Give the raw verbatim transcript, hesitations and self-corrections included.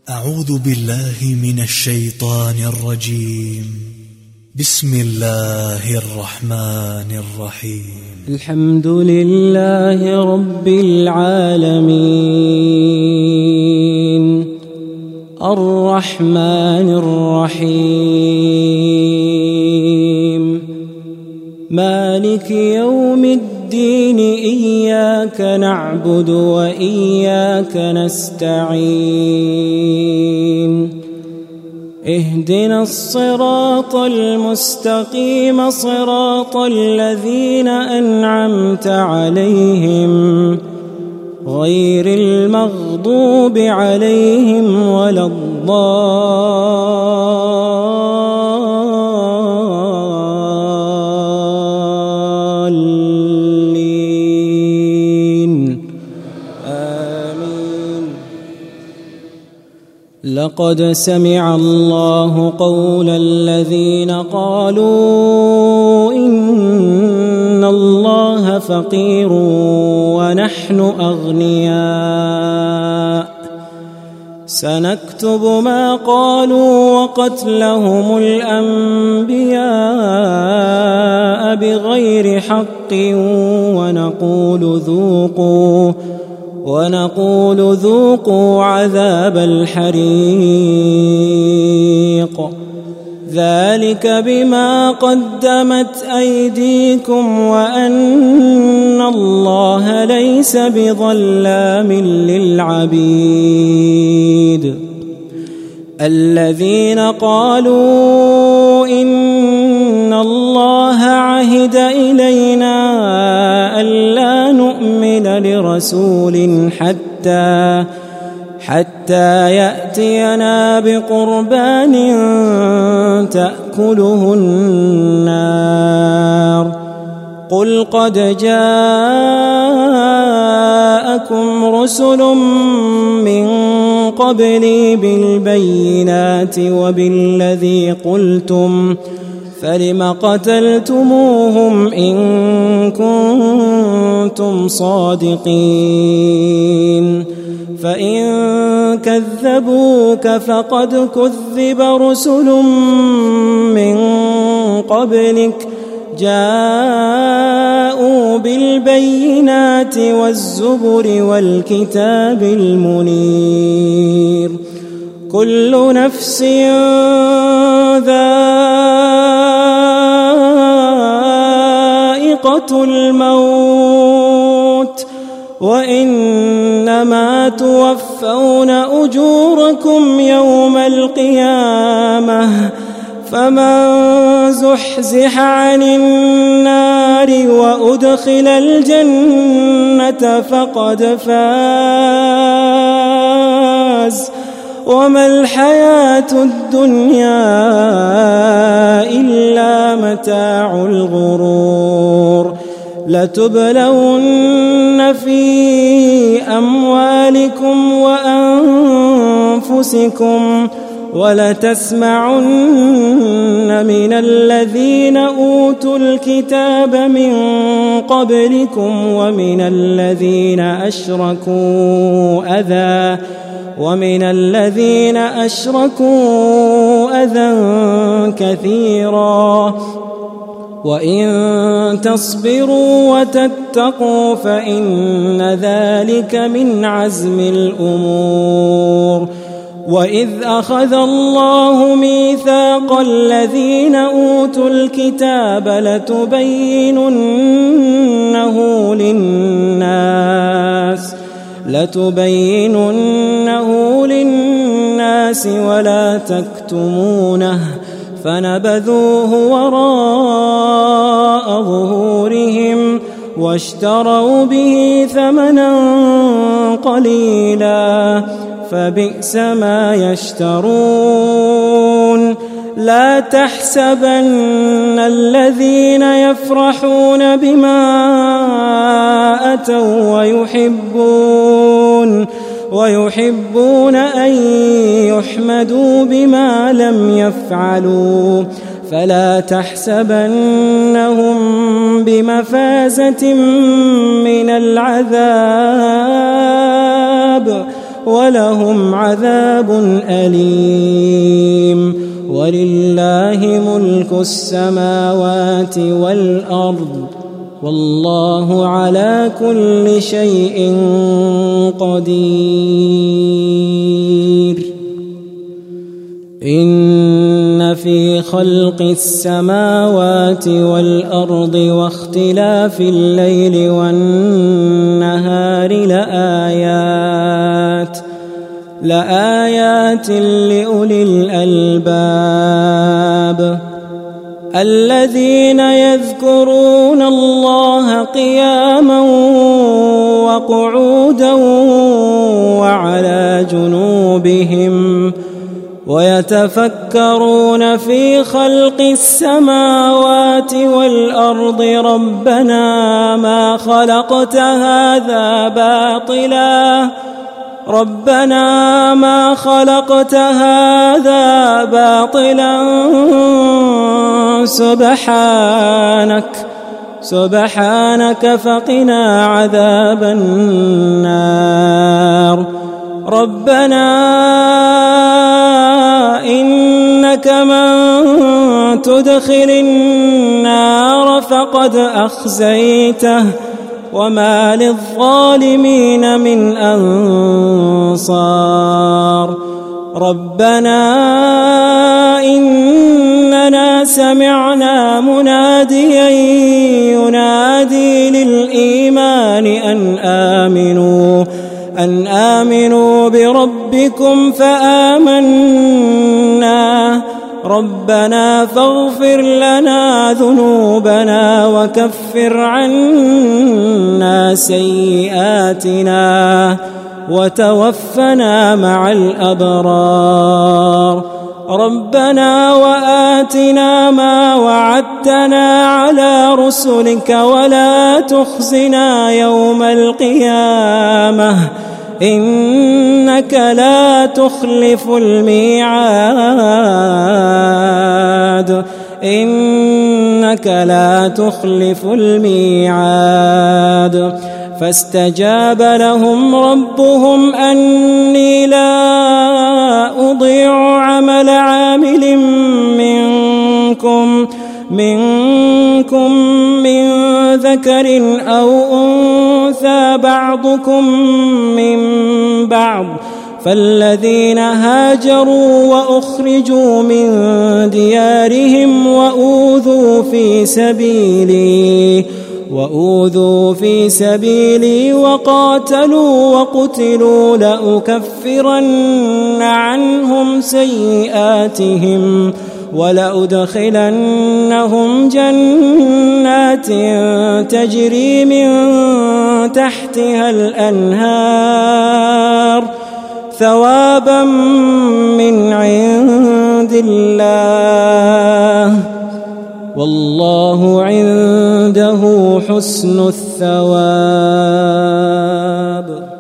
أعوذ بالله من الشيطان الرجيم. بسم الله الرحمن الرحيم. الحمد لله رب العالمين الرحمن الرحيم مالك يوم الدين إياك نعبد وإياك نستعين اهدنا الصراط المستقيم صراط الذين أنعمت عليهم غير المغضوب عليهم ولا الضالين آمين. لقد سمع الله قول الذين قالوا إن الله فقير ونحن أغنياء سنكتب ما قالوا وقتلهم الأنبياء بغير حق ونقول ذوقوا ونقول ذوقوا عذاب الحريق ذلك بما قدمت أيديكم وأن الله ليس بظلام للعبيد. الذين قالوا إن الله عهد إلينا ألا نؤمن لرسول حتى حتى يأتينا بقربان تأكله النار قل قد جاءكم رسل من قبلي بالبينات وبالذي قلتم فلم قتلتموهم إن كنتم صادقين فإن كذبوك فقد كذب رسل من قبلك جاءوا بالبينات والزبر والكتاب المنير كل نفس ذائقة الموت وإنما توفون أجوركم يوم القيامة فمن زحزح عن النار وأدخل الجنة فقد فاز وما الحياة الدنيا إلا متاع الغرور. لتبلون في أموالكم وأنفسكم ولتسمعن من الذين أوتوا الكتاب من قبلكم ومن الذين أشركوا أذى ومن الذين أشركوا أذى كثيرا وإن تصبروا وتتقوا فإن ذلك من عزم الأمور. وإذ أخذ الله ميثاق الذين أوتوا الكتاب لتبيننه للناس لتبيننه للناس ولا تكتمونه فنبذوه وراء ظهورهم واشتروا به ثمنا قليلا فبئس ما يشترون. لا تحسبن الذين يفرحون بما أتوا ويحبون ويحبون أن يحمدوا بما لم يفعلوا فلا تحسبنهم بمفازة من العذاب ولهم عذاب أليم. ولله ملك السماوات والأرض والله على كل شيء قدير. إن في خلق السماوات والأرض واختلاف الليل والنهار لآيات لآيات لأولي الألباب الذين يذكرون الله قياما وقعودا وعلى جنوبهم ويتفكرون في خلق السماوات والأرض ربنا ما خلقت هذا باطلا ربنا ما خلقت هذا باطلا سبحانك سبحانك فقنا عذاب النار. ربنا إنك من تدخل النار فقد أخزيته وما للظالمين من أنصار. ربنا إننا سمعنا مناديا ينادي للإيمان أن آمنوا أن آمنوا بربكم فآمنا ربنا فاغفر لنا ذنوبنا وكفر عنا سيئاتنا وتوفنا مع الأبرار. ربنا وآتنا ما وعدتنا على رسلك ولا تخزنا يوم القيامة إنك لا تخلف الميعاد إنك لا تخلف الميعاد. فاستجاب لهم ربهم أني لا أضيع عمل عامل منكم منكم من ذكر أو أنثى بعضكم من بعض فالذين هاجروا وأخرجوا من ديارهم وأوذوا في سبيلي وأوذوا في سبيلي وقاتلوا وقتلوا لأكفرن عنهم سيئاتهم ولأدخلنهم جنات تجري من تحتها الأنهار ثوابا من عند الله والله عنده حسن الثواب.